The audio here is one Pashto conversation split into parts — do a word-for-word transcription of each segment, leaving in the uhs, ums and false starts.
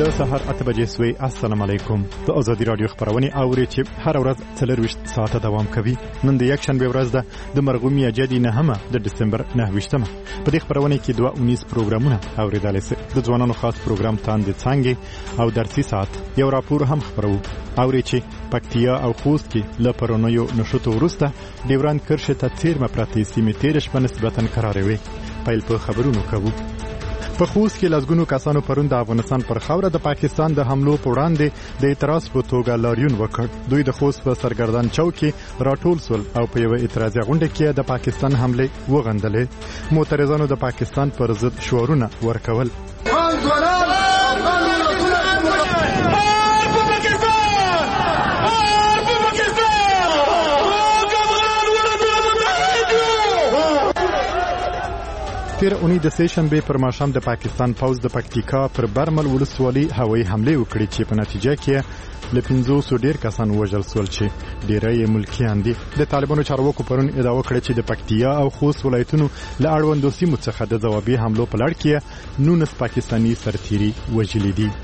د سهار اته بجې سوی. السلام علیکم. د ازادي رادیو خبرونه اوري چې هر ورځ څلرویشت ساعته دوام کوي. نن د یک شنبه ورځ ده د مرغومي جدي نهمه د دسمبر نهه ویشتمه. په دې خبرونه کې دوه اونیز پروګرامونه اوریدل شي. د ځوانانو خاص پروګرام تاند څنګه او درسي ساعت یو راپور هم خبرو. اوري چې پکتیا او خوست کې ل پرونیو نشوت ورسته ډیوران کرښه ته تیرمه پرتی سیمه تیرش په نسبتا قراروي. پیل په خبرونو کوو. په خوست کې لږونو کسانو پرون د افغانستان پر خاوره د پاکستان د حملو په وړاندې د اعتراض په توګه لاریون وکړ. دوی د خوست په سرګردان چوک کې راټول سول او په یو اعتراضي غونډه کې د پاکستان حمله وغندلې. معترضانو د پاکستان پر ضد شعارونه ورکول. تیر اونۍ د سه شنبه پر ماښام د پاکستان پوځ د پکتیکا پر برمل ولسوالۍ هوایي حمله وکړه چې په نتیجه کې ل پنځوسو ډیر کسان وژل شول چې ډیری ملکیان دي. د طالبانو چارواکو پرون ادعا وکړه چې د پکتیا او خوست ولایتونو له اړوندو سیمو څخه د ځوابي حملو په لړ کې نونس پاکستاني سرتیري وژلي دي.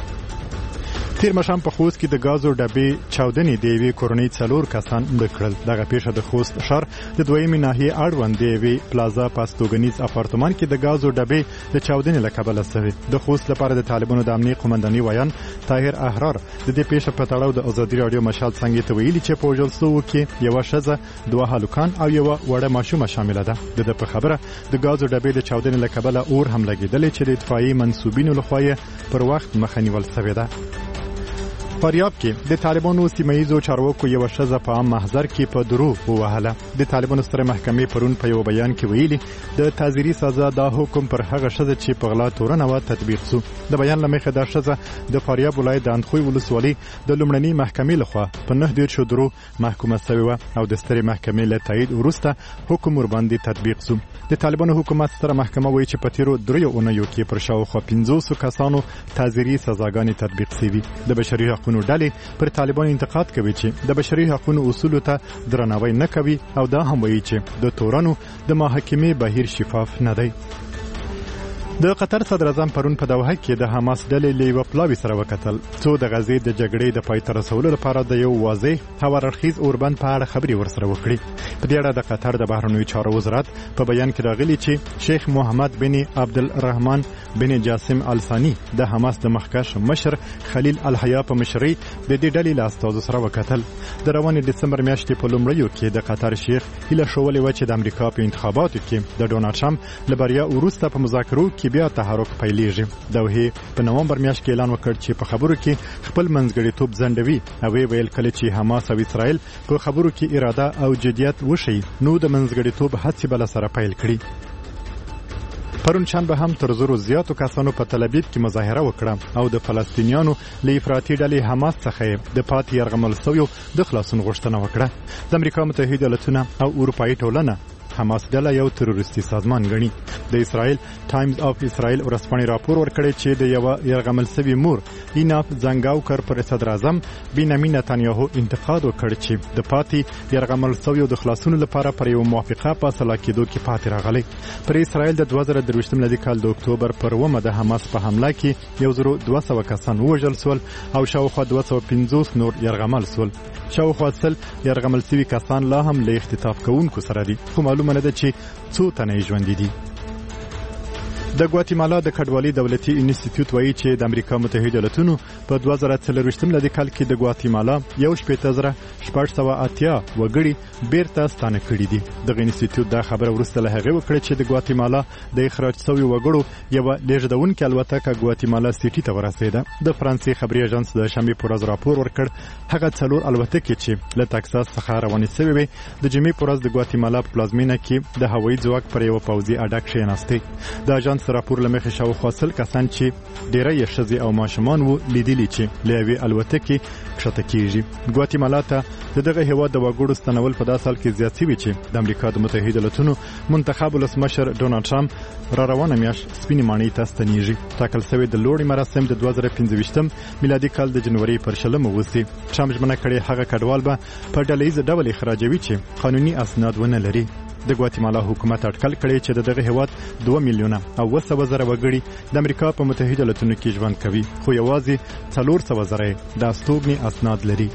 تیر مشام په خوست کې د غازو ډبې چاودنې د یوې کورنۍ څلور کسان مړه کړل. دغه پیښه د خوست ښار د دویمې ناحیې اړوند د یوې پلازا پاستوګنیز اپارتمان کې د غازو ډبې د چاودنې له کبله شوې. د خوست لپاره د طالبانو د امنیت قومنداني ویان طاهر احرار د دې پیښې په تړاو د ازادي رادیو مشال څنګه ته ویلي چې په وژل شوو کې یو ښځه دوه هلکان او یو وړه ماشومه شامل ده. د په خبره د غازو ډبې د چاودنې له کبله اور هم لګیدل چې د اطفائیې منسوبینو لخوا پر وخت مخنیول شوې ده. فاریاب کې د طالبانو سیمایي چارواکو یو ښځه په عام محضر کې په درو ووهله. د طالبانو ستره محکمې پرون په یو بیان کې ویلي د تعزیري سزا د حکم پر هغه ښځه چې په غلا تورنه و تطبیق شو. د بیان لمخه د ښځه د فاریاب ولایت د اندخوی ولسوالۍ د لومړنۍ محکمې لخوا په نه ډیر شو درو محکومه شوی و او د ستره محکمې له تایید وروسته حکم ور باندې تطبیق شو. د طالبانو حکومت ستره محکمه وایي چې په تیرو دریو اونیو کې پر شاوخوا پنځوسو کسانو تعزیري سزاګانې تطبیق شوي. د بشري حقوقو ډلې پر طالبان انتقاد کوي چې د بشري حقوقو اصولو ته درناوی نه کوي او دا هم وایي چې د تورانو د محاکمې بهیر شفاف نه دی. د قطر صدر اعظم پرون په دوحه کې د حماس ډلې له یو پلاوي سره وکتل څو د غزې د جګړې د پای ته رسولو لپاره د یو واضح هواررخیز اوربند په اړه خبري ورسره وکړي. په دې اړه د قطر د بهرنیو چارو وزارت په بیان کې راغلي چې شیخ محمد بن عبدالرحمن بن جاسم الثانی د حماس د مخکښ مشر خلیل الحیا په مشرۍ د دې ډلې له استازو سره وکتل. د روانې دسمبر میاشتې په لومړیو کې د قطر شیخ هیله شولې و چې د امریکا په انتخاباتو کې د ډونالډ ټرمپ له بریا وروسته په مذاکرو کې بیا تحرک پیلېږي. دوحه په نومبر میاشت کې اعلان وکړ چې په خبرو کې خپل منځګړیتوب ځنډوي او ویل کله چې حماس او اسرائیل په خبرو کې اراده او جدیت وشي نو د منځګړیتوب هڅې بل سره پیل کړي. پرون شنبه هم تر زرو زیاتو کسانو په تل ابیب کې مظاهره وکړه او د فلسطینیانو له افراطي ډلې حماس څخه د پاتې یرغمل شویو د خلاصون غوښتنه وکړه. د امریکا متحده ایالاتونه او اروپایي ټولنه حماس ډله یو تروریستي سازمان ګڼي. د اسرائیل ټایمز اف اسرائیل ورځپاڼې راپور ورکړی چې د یو یرغمل شوي مور ایناف زنګاوکر پر صدر اعظم بنیامین نتانیاهو انتقاد وکړ چې د پاتې یرغمل شویو د خلاصون لپاره پر یو موافقه په سلا کېدو کې پاتې راغلی. پر اسرائیل د دوه زره درویشتم میلادي کال د اکتوبر پر اوومه د حماس په حمله کې یو زر دوه سوه کسان ووژل شول او شاوخوا دوه سوه پنځوس نور یرغمل شول. شاوخوا سل یرغمل شوي کسان لا هم له اختطاف کوونکو سره دي خو معلومه نه ده چې څو تنه یې ژوندي دي. د ګواتیمالا د کډوالي دولتي انسټیټیوټ وایي چې د امریکا متحده ایالاتونو په دوه زره څلرویشتم میلادي کال کې د ګواتیمالا یو شپېته زره شپږ سوه اتیا وګړي بیرته ستانه کړي دي. دغه انسټیټیوټ دا خبره وروسته له هغې وکړه چې د ګواتیمالا د اخراج شویو وګړو یوه لیږدونکې الوتکه ګواتیمالا سیټي ته ورسېده. د فرانسې خبري اژانس د شنبې په ورځ راپور ورکړ هغه څلور الوتکې چې له تکساس څخه روانې شوې وې د جمعې په ورځ د ګواتیمالا په پلازمینه کې د هوایي ځواک پر یوه پوځي اډه کښېناستې. د اژانس راپور له مخې شاوخوا سل کسان چې ډیری یې ښځې او ماشومان وو لیدلي چې له یوې الوتکې کښته کېږي. ګواتیمالا ته د دغه هېواد د وګړو ستنول په داسې حال کې زیات شوي چې د امریکا د متحده ایالاتونو منتخب ولسمشر ډونالډ ټرمپ را روانه میاشت سپینې ماڼۍ ته ستنېږي. ټاکل شوی د لوړې مراسم د دوه زره پنځه ویشتم میلادي کال د جنوري پر شلمه وشي. ټرمپ ژمنه کړې هغه کډوال به په ډله ییز ډول اخراجوي چې قانوني اسناد ونه لري. د ګواتیمالا حکومت اټکل کړی چې دغه هیواد دوه میلیونه او اوه سوه زره وګړي د امریکا په متحده ایالاتونو کې ژوند کوي، خو یوازې څلور سوه زره د استوګنې اسناد لري.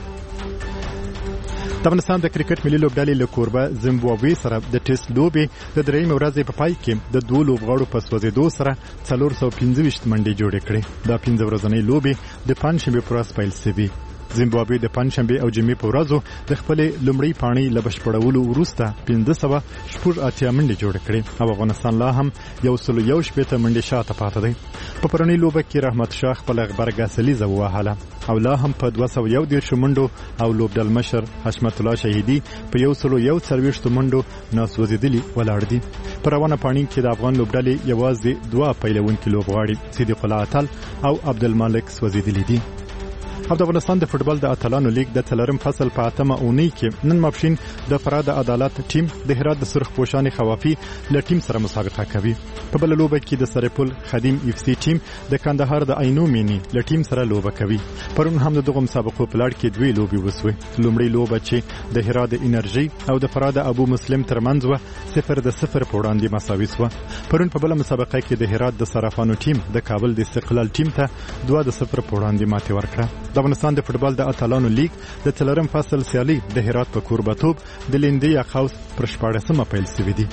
د افغانستان د کرکټ ملي لوبډلې له کوربه زیمبابوې سره د ټیسټ لوبې د درېیمې ورځې په پای کې د دوه لوبغاړو په سوځېدو سره څلور سوه پنځه ویشت منډې جوړې کړې. دا پنځه ورځنۍ لوبې د پنجشنبې پر ورځ پیل شوې. زیمبابوې د پنجشنبې او جمعې په ورځو د خپلې لومړۍ پاڼۍ له بشپړولو وروسته پنځه سوه شپږ اتیا منډې جوړې کړې او افغانستان لا هم یو سل یو شپېته منډې شاته پاتې دی. په پرونۍ لوبه کې رحمت شاه خپله غبرګه سلیزه ووهله او لا هم په دوه سوه یو دېرشو منډو او لوبډل مشر حشمت الله شهیدي په یو سل یو څلوېښتو منډو ناسوځېدلي ولاړ دي. په روانه پاڼۍ کې د افغان لوبډلې یوازې دوه پیلوونکي لوبغاړي صدیق الله اتل او عبدالمالک سوځېدلي دي. او د افغانستان د فوټبال د اتلانو لیګ د څلورم فصل په اتمه اونۍ کې نن ماپښین د فراه د عدالت ټیم د هرات د سرخ پوشانې خوافي له ټیم سره مسابقه کوي. په بله لوبه کې د سرپل خدیم اف سی ټیم د کندهار د عینو مینی له ټیم سره لوبه کوي. پرون هم د دغه مسابقو په لړ کې دوی لوبې وسوې. لومړۍ لوبه چې د هرات د انرژي او د فراه د ابو مسلم ترمنځ و صفر د صفر په وړاندې مساوي شوه. پرون په بله مسابقه کې د هرات د صرافانو ټیم د کابل د استقلال ټیم ته دوه د صفر په وړاندې ماتې ورکړه. د افغانستان د فوټبال د اتلانو لیګ د څلورم فصل سیالي د هرات په کوربتوب د لیندې یا قوس پر شپاړسمه پیل شوې دي.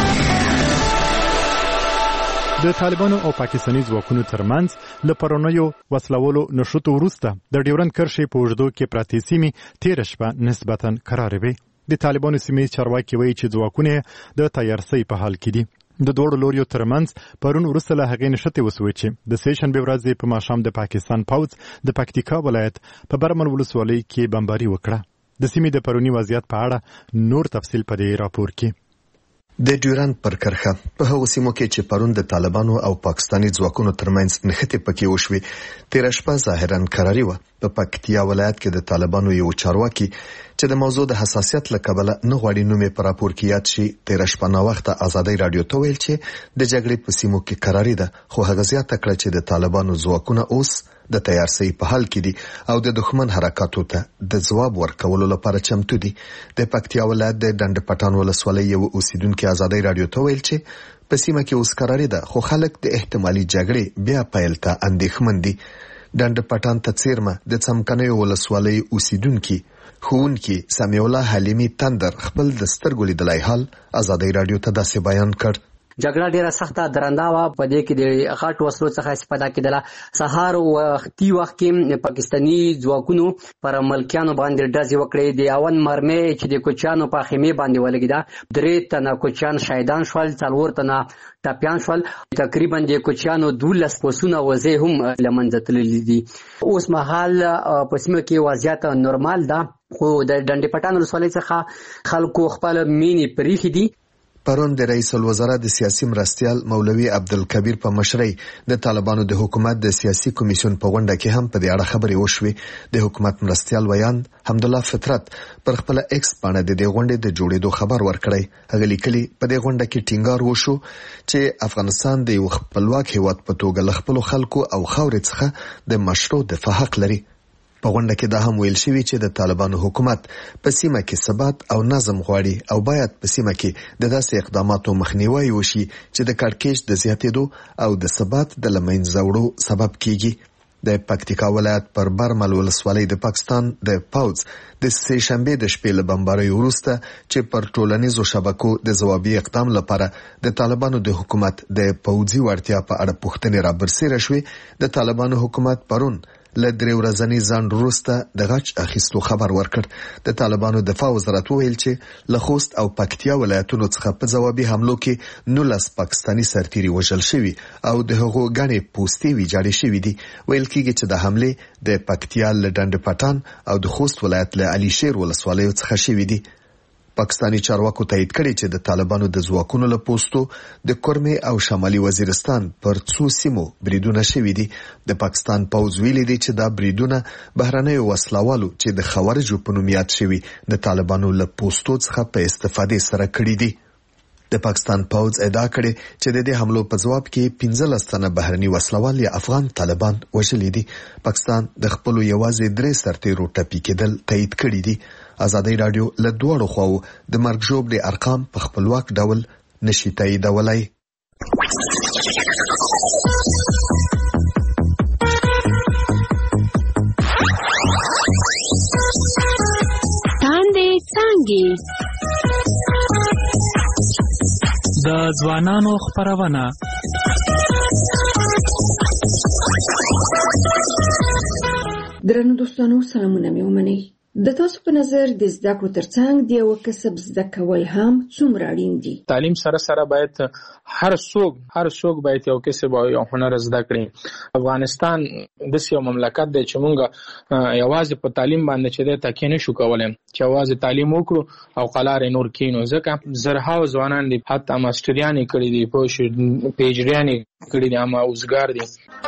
د طالبانو او پاکستاني ځواکونو ترمنځ له پرونیو وسلولو نښتو وروسته د ډیورند کرښې په اوږدو کې پرتې سیمې تېره شپه نسبتا کرارې وې. د طالبانو سیمې چارواکي وایي چې ځواکونه د تیارسۍ په حال کې دي. د دوړو لوریو ترمنځ پرون وروسته له هغې نښتې وسوې چې د سې شنبې ورځې په ماښام د پاکستان پوځ د پکتیکا ولایت په برمل ولسوالۍ کې بمباري وکړه. د سیمې د پروني وضعیت په اړه نور تفصیل په دې راپور کې. د ډیورند پر کرښه په هغو سیمو کې چې پرون د طالبانو او پاکستاني ځواکونو ترمنځ نښتې پکې وشوې، تېره شپه ظاهرا کراري وه. په پکتیا ولایت کې د طالبانو یو چارواکي چې د موضوع د حساسیت له کبله نه غواړي نوم یې په راپور کې یاد شي، تېره شپه ناوخته ازادۍ راډیو ته ویل چې د جګړې په سیمو کې کراري ده، خو هغه زیاته کړه چې د طالبانو ځواکونه اوس د تیارسۍ په حال کې دي او د دښمن حرکاتو ته د ځواب ورکولو لپاره چمتو دي. د پکتیا ولایت د ډنډ پټان ولسوالۍ یو اوسیدونکو ازادۍ راډیو ته ویل چې په سیمه کې اوس کراري ده، خو خلک د احتمالي جګړې بیا پیل ته اندېښمن دي. ډنډ پټان ته څیرمه د څمکنیو ولسوالۍ اوسیدونکي ښوونکي سمیع الله حلیمي تندر خپل د سترګو لیدلی حال ازادۍ راډیو ته داسې بیان کړ. جګړه ډیره سخته درنده وه، په دې کې د غټ وسلو څخه استفاده کېدله. سهار وختي وخت کې پاکستاني ځواکونو پر ملکیانو باندې ډزې وکړې. د اول مرمۍ چې د کوچیانو په خیمې باندې ولګېده، درې تنه کوچیان شهیدان شول، څلور تنه ټپیان شول. تقریبا د کوچیانو دولس پسونه وزې هم له منځه تللي دي. اوس مهال په سیمه کې وضعیت نورمال ده، خو د ډنډ پټان ولسوالۍ څخه خلکو خپل مینې پریښي دي. پرون د رئیس الوزرا د سیاسي مرستیال مولوي عبدالکبیر په مشرۍ د طالبانو د حکومت د سیاسي کمیسیون په غونډه کې هم په دې اړه خبرې وشوې. د حکومت مرستیال ویان حمدالله فطرت پر خپل ایکس باندې د دې غونډې د جوړېدو خبر ورکړی. هغه لیکلي په دې غونډه کې ټینګار وشو چې افغانستان د یو خپلواک هیواد په توګه له خپلو خلکو او خاورې څخه د مشروع دفاع حق لري. په غونډه کې دا هم ویل شوی چې د طالبانو حکومت په سیمه کې ثبات او نظم غواړي او باید په سیمه کې د داسې اقداماتو مخنیوي وشي چې د کړکېچ د زیاتېدو او د ثبات د له منځه وړو سبب کیږي. د پکتیکا ولایت پر برمل ولسوالۍ د پاکستان د پوځ د سې شنبې د شپې له بمبارۍ وروسته چې پر ټولنیزو شبکو د ځوابي اقدام لپاره د طالبانو د حکومت د پوځي وړتیا په اړه پوښتنې رابرسېره شوې، د طالبانو حکومت پرون له درې ورځني ځنډ وروسته د غچ اخیستو خبر ورکړ. د طالبانو دفاع وزارت وویل چې له خوست او پکتیا ولایتونو څخه په ځوابي حملو کې نولس پاکستاني سرتیري وژل شوي او د هغو ګڼې پوستې ویجاړې شوي دي. ویل کېږي چې د حملې د پکتیا له ډنډ پټان او د خوست ولایت له علي شیر ولسوالیو څخه شوي دي. پاکستاني چارواکو تایید کړي چې د طالبانو د ځواکونو له پوستو د کورمې او شمالي وزیرستان پر څو سیمو بریدونه شوي دي. د پاکستان پوځ ویلي دی چې دا بریدونه بهرنیو وسلوالو چې د خوارجو په نوم یاد شوي د طالبانو له پوستو څخه په استفادې سره کړي دي. د پاکستان پوځ ادعا کړي چې د دې حملو په ځواب کې پنځلس تنه بهرني وسلوال یا افغان طالبان وژلي دي. پاکستان د خپلو یوازې درې سرتیرو ټپي کېدل تایید کړي دي. ازادي رادیو له دوړو خواو د مرګ ژوبلې ارقام په خپلواک ډول نشي تاییدولای. تاندې څانګې د ځوانانو خپرونه. درنو دوستانو سلامونه مې ومنئ. د تاسو په نظر د زده کړو ترڅنګ د یو کسب زده کول هم څومره اړین دي؟ تعلیم سره سره باید هر څوک هر څوک باید یو کسب او یو هنر زده کړي. افغانستان د یو مملکت دی چې موږ یوازې په تعلیم باندې چې د تکیه نشو کولای، چې یوازې تعلیم وکړو او قلار نور کینو، ځکه زرهاو ځوانان دي حتی ماستریانې کړي دي، په پیجریانې کړي دي، اما اوسګار دي.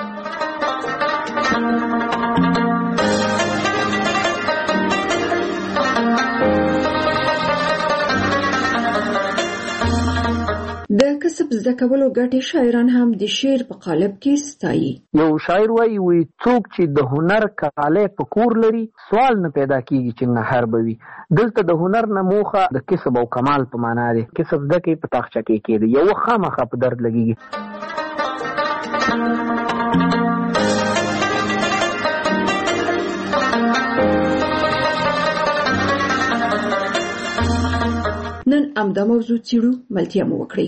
د کسب زده کولو ګټې شاعران هم د شعر په قالب کې ستایي. یو شاعر وایي وي څوک چې د هنر کاله په کور لري سوال نه پیدا کیږي چې نهر بوي. دلته د هنر نه موخه د کسب او کمال په معنا دی. کسب زده کې په تاخچه کې کېږي، یو خامخا په درد لګيږي. نن امدا موضوع چیرو ملتیا مو وکړي.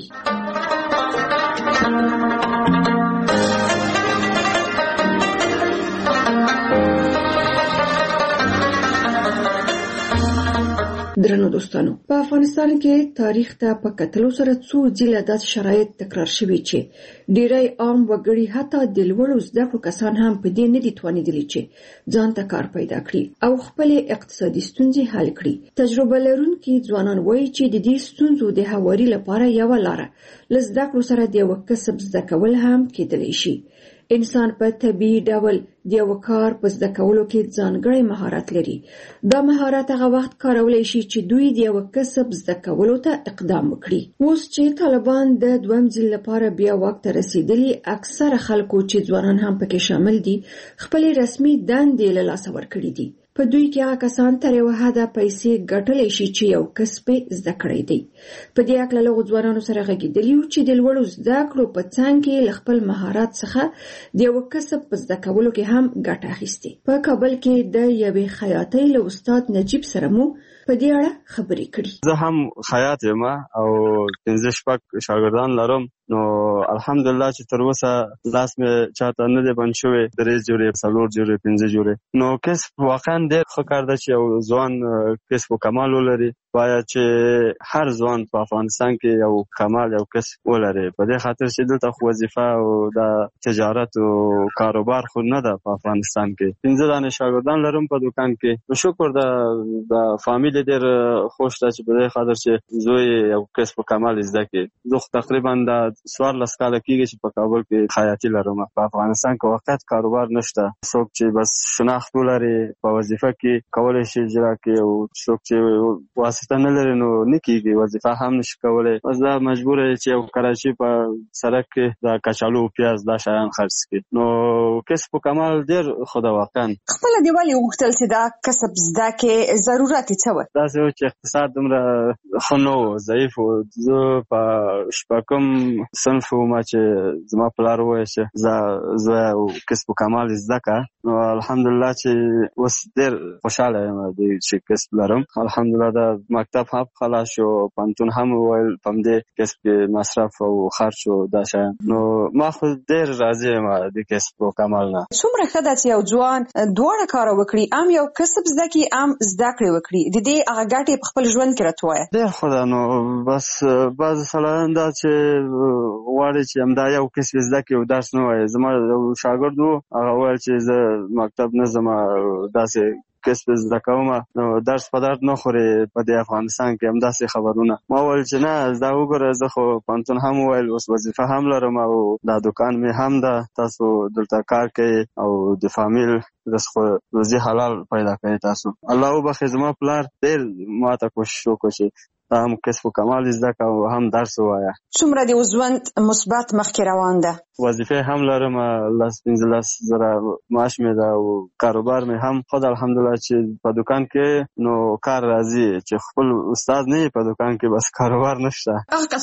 درنو دوستانو، په افغانستان کې تاریخ ته په کتلو سره څو ځله داسې شرایط تکرار شوي چې ډیری عام وګړي حتی د لوړو زده کړو کسان هم په دې نه دي توانېدلي چې ځان ته کار پیدا کړي او خپلې اقتصادي ستونزې حل کړي. تجربه لرونکي ځوانان وایي چې د دې ستونزو د هواري لپاره یوه لاره له زده کړو سره د یوه کسب زده کول هم کېدلی شي. انسان په طبیعي ډول د یو کار په زده کولو کې ځانګړی مهارت لري. دا مهارت هغه وخت کارولای شي چې دوی د یو کسب زده کولو ته اقدام وکړي. اوس چې طالبان د دویم ځل لپاره بیا واک ته رسیدلي، اکثره خلکو چې ځوانان هم پکې شامل دي خپلې رسمي دندې له لاسه ورکړي دي. په دوی کې هغه کسان تر یو حده پیسې ګټلی شي چې یو کسب زده کړی دی. په دې اړه له ځوانانو سره غږېدلي یو چې د لوړو زده کړو په څنګ کې له خپل مهارت څخه د یو کسب په زده کولو کې هم ګټه اخیستې. په کابل کې د یوې خیاطۍ له استاد نجیب سره مو په دې اړه خبرې کړې. زه هم خیاط یم او پنځه شپږ شاګردان لرم. نو الحمدلله چې تر اوسه لاس مې چاته نه دی بند شوی، درې جوړې، څلور جوړې، پنځه جوړې. نو کسب واقعا ډېر ښه کار ده چې یو ځوان کسب و کمال ولري. باید چې هر ځوان په افغانستان کې یو کمال یو کسب ولري، په دې خاطر چې دلته خو وظیفه او د تجارت او کاروبار خو نه ده په افغانستان کې. پنځه دانې شاګردان لرم په دکان کې. شکر ده د فامیل ډېر خوش ده چې په دې خاطر چې زوی یو کسب و کمال زده کړي. زه تقریبا د څوارلس کاله کېږي چې په کابل کې خیاطي لرم. په افغانستان کې وقت کاروبار نشته. څوک چې بس شناخت ولري په وظیفه کې کولی شي اجرا کړي، او څوک چې واسطه نه لري نو نه کېږي، وظیفه هم نشي کولی. بس دا مجبور دی چې یو کراچي په سړک کې د کچالو او پیاز دا شیان خرڅ کړي. نو کسب و کمال ډېر ښه ده واقعا. خپله دې ولې وغوښتل چې دا کسب زده کړې؟ ضرورت یې څه و؟ داسې و چې اقتصاد دومره ښه نه و، ضعیف و. زه په شپږم صنف وم چې زما پلار وویل چې زه زه کسب و کمال زده کړه. نو الحمدلله چې اوس ډېر خوشحاله یم چې کسب لرم. الحمدلله د مکتب هم خلاص شو، پوهنتون هم وویل په همدې کسب کې مصرف او خرچ و دا شیان. نو ما خو ډېر راضي یم د کسب و کمال نه. څومره ښه ده چې یو ځوان دواړه کار وکړي، هم یو کسب زده کړي هم زده کړې وکړي. د دې هغه ګټې په خپل ژوند کې راته ووایه. ډېر ښه ده. نو بس بعضې سړیان دا چې غواړي چې همدا یو کسب زده کړي او درس نه وایي. زما یو شاګرد و، هغه وویل چې زه مکتب نه ځم، داسې کسب زده کوم، نو درس په درد نه خوري په دې افغانستان کې همداسې خبرونه. ما وویل چې نه زه وګوره، زه خو پوهنتون هم وویل، اوس وظیفه هم لرم او دا دکان مې هم ده، تاسو دلته کار کوئ او د فامیل رزق روزي حلال پیدا کوي تاسو. الله وبخښي زما پلار ډېر ماته کوشش وکړ چې هم کسب و کمال زده که او هم درس ووایه. څومره د ژوند مثبت مخکې روان ده؟ وظیفه هم لرم، لس پنځلس زره معاش مې ده او کاروبار مې هم خود الحمدلله چې په دکان کې نو کار راځي، چې خپل استاد نه په دکان کې بس کاروبار نشته. هغه